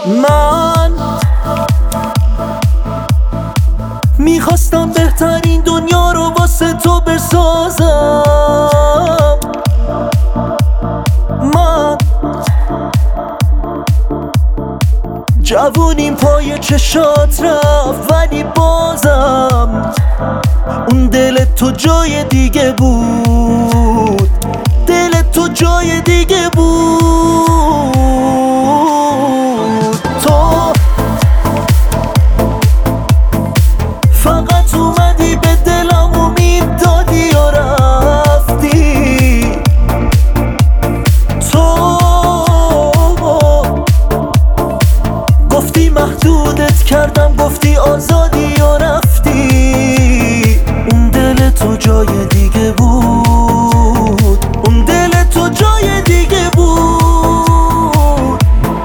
من میخواستم بهترین دنیا رو واسه تو بسازم. من جوونیم پای چشات رفت، ولی بازم اون دل تو جای دیگه بود، دل تو جای دیگه بود. تو فقط اومدی به دلم امید دادی و رفتی. تو گفتی محدودت کردم، گفتی آزادی و رفتی. اون دل تو جای دیگه بود، اون دل تو جای دیگه بود.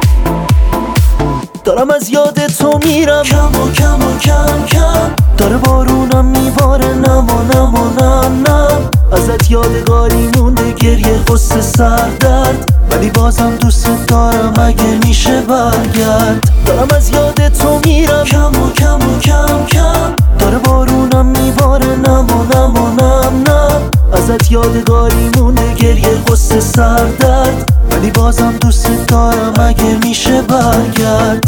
دارم از یاد تو میرم کم و کم و کم کم، داره بارونم میباره نم و نم و نم نم. ازت یادگاری مونده گریه غصه سردرد، ولی بازم دوست دارم اگه میشه برگرد. دارم از یاد تو میرم کم و کم و کم کم، داره بارونم میباره نم و نم و نم نم. ازت یادگاری مونده گریه غصه سردرد، ولی بازم دوست دارم اگه میشه برگرد.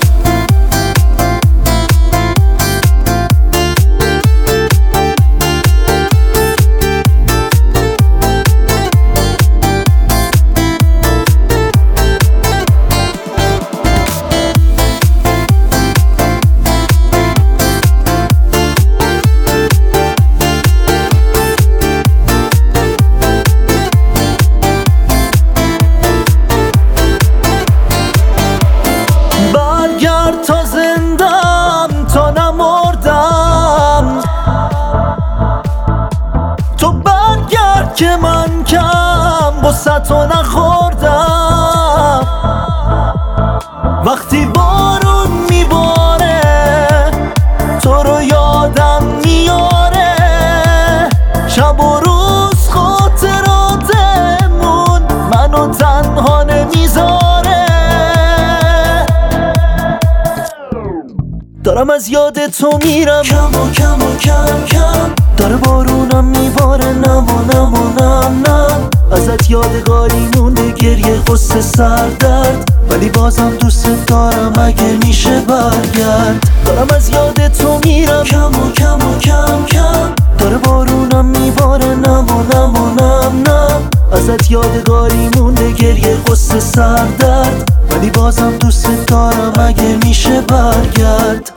تا زندم تا نمردم، تو برگرد که من کم غصه تو نخوردم. وقتی بارون میباره تو رو یادم میاره، شب و روز خاطراتمون منو تنها نمیذاره. دارم از یاد تو میرم کم و کم و کم کم، داره بارونم میباره نم و نم و نم نم. ازت یادگاری مونده گریه غصه سردرد، ولی بازم دوست دارم اگه میشه برگرد. دارم از یاد تو میرم کم و کم و کم کم، داره بارونم میباره نم و نم و نم نم. ازت یادگاری مونده گریه غصه سردرد، ولی بازم دوست دارم اگه میشه برگرد.